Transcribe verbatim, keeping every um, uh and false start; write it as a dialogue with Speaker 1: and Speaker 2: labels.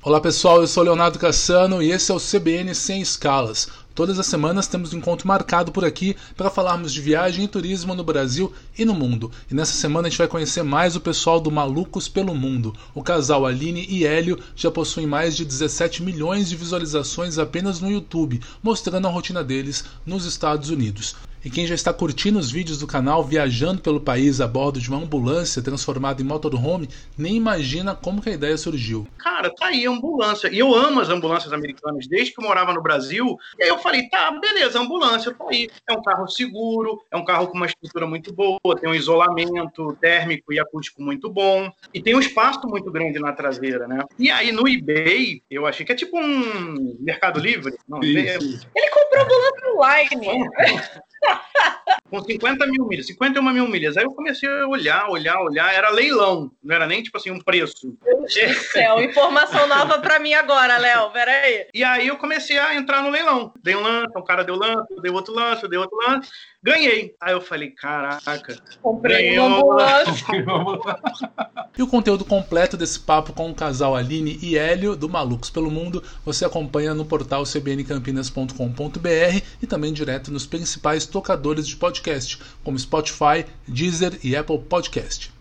Speaker 1: Olá pessoal, eu sou Leonardo Cassano e esse é o C B N Sem Escalas. Todas as semanas temos um encontro marcado por aqui para falarmos de viagem e turismo no Brasil e no mundo. E nessa semana a gente vai conhecer mais o pessoal do Malucos pelo Mundo. O casal Aline e Hélio já possuem mais de dezessete milhões de visualizações apenas no YouTube, mostrando a rotina deles nos Estados Unidos. E quem já está curtindo os vídeos do canal viajando pelo país a bordo de uma ambulância transformada em motorhome, nem imagina como que a ideia surgiu.
Speaker 2: Cara, tá aí a ambulância. E eu amo as ambulâncias americanas desde que eu morava no Brasil. E aí eu falei, tá, beleza, a ambulância tá aí. É um carro seguro, é um carro com uma estrutura muito boa, tem um isolamento térmico e acústico muito bom. E tem um espaço muito grande na traseira, né? E aí no eBay, eu achei que é tipo um Mercado Livre. Não, eBay é...
Speaker 3: Ele comprou ambulância online.
Speaker 2: Com cinquenta mil milhas, cinquenta e uma mil milhas. Aí eu comecei a olhar, olhar, olhar. Era leilão, não era nem tipo assim um preço.
Speaker 3: Meu Deus do céu, informação nova pra mim agora, Léo, peraí.
Speaker 2: E aí eu comecei a entrar no leilão. Dei um lance, um cara deu lance, eu dei outro lance, eu dei outro lance. Ganhei. Aí eu falei, caraca.
Speaker 3: Comprei uma ambulância.
Speaker 1: E o conteúdo completo desse papo com o casal Aline e Hélio, do Malucos pelo Mundo, você acompanha no portal c b n campinas ponto com ponto b r e também direto nos principais tocadores de podcast, como Spotify, Deezer e Apple Podcast.